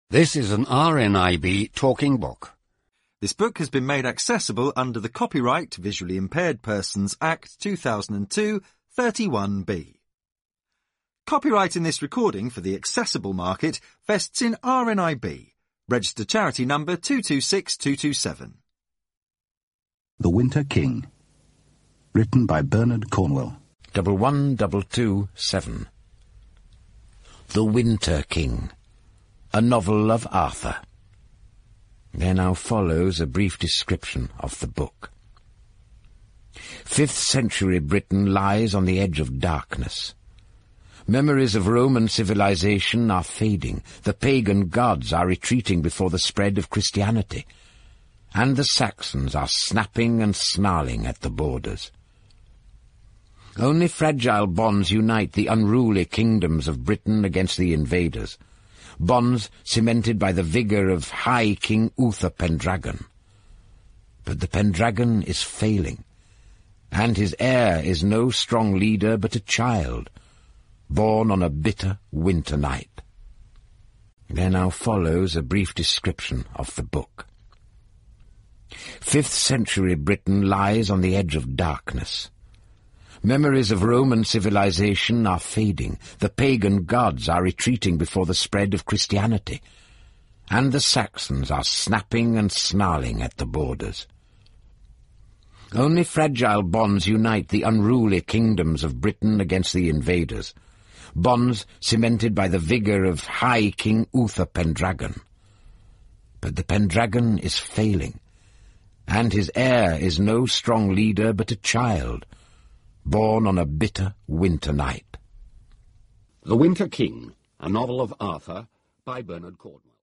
This is an RNIB talking book. This book has been made accessible under the Copyright Visually Impaired Persons Act 2002, 31B. Copyright in this recording for the accessible market vests in RNIB, registered charity number 226227. The Winter King. Written by Bernard Cornwell. 11227. The Winter King. A novel of Arthur. There now follows a brief description of the book. 5th century Britain lies on the edge of darkness. Memories of Roman civilization are fading. The pagan gods are retreating before the spread of Christianity. And the Saxons are snapping and snarling at the borders. Only fragile bonds unite the unruly kingdoms of Britain against the invaders. Bonds cemented by the vigour of High King Uther Pendragon. But the Pendragon is failing, and his heir is no strong leader but a child, born on a bitter winter night. There now follows a brief description of the book. 5th century Britain lies on the edge of darkness. Memories of Roman civilization are fading. The pagan gods are retreating before the spread of Christianity. And the Saxons are snapping and snarling at the borders. Only fragile bonds unite the unruly kingdoms of Britain against the invaders. Bonds cemented by the vigour of High King Uther Pendragon. But the Pendragon is failing, and his heir is no strong leader but a child, born on a bitter winter night. The Winter King, a novel of Arthur by Bernard Cornwell.